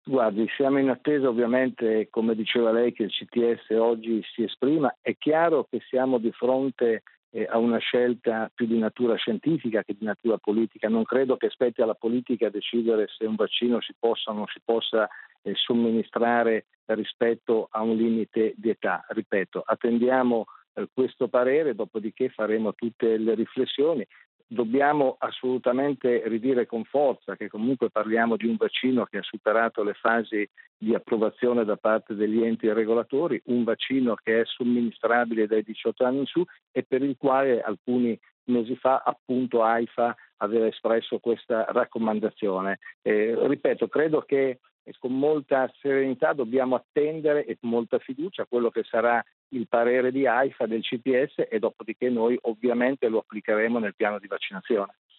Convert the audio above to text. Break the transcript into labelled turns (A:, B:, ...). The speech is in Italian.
A: Guardi, siamo in attesa ovviamente, come diceva lei, che il CTS oggi si esprima. È chiaro che siamo di fronte a una scelta più di natura scientifica che di natura politica. Non credo che spetti alla politica decidere se un vaccino si possa o non si possa somministrare rispetto a un limite di età. Ripeto, attendiamo questo parere, dopodiché faremo tutte le riflessioni. Dobbiamo assolutamente ridire con forza che comunque parliamo di un vaccino che ha superato le fasi di approvazione da parte degli enti regolatori, un vaccino che è somministrabile dai 18 anni in su e per il quale alcuni mesi fa appunto AIFA aveva espresso questa raccomandazione. Ripeto, credo che con molta serenità dobbiamo attendere e con molta fiducia quello che sarà il parere di AIFA, del CTS, e dopodiché noi ovviamente lo applicheremo nel piano di vaccinazione.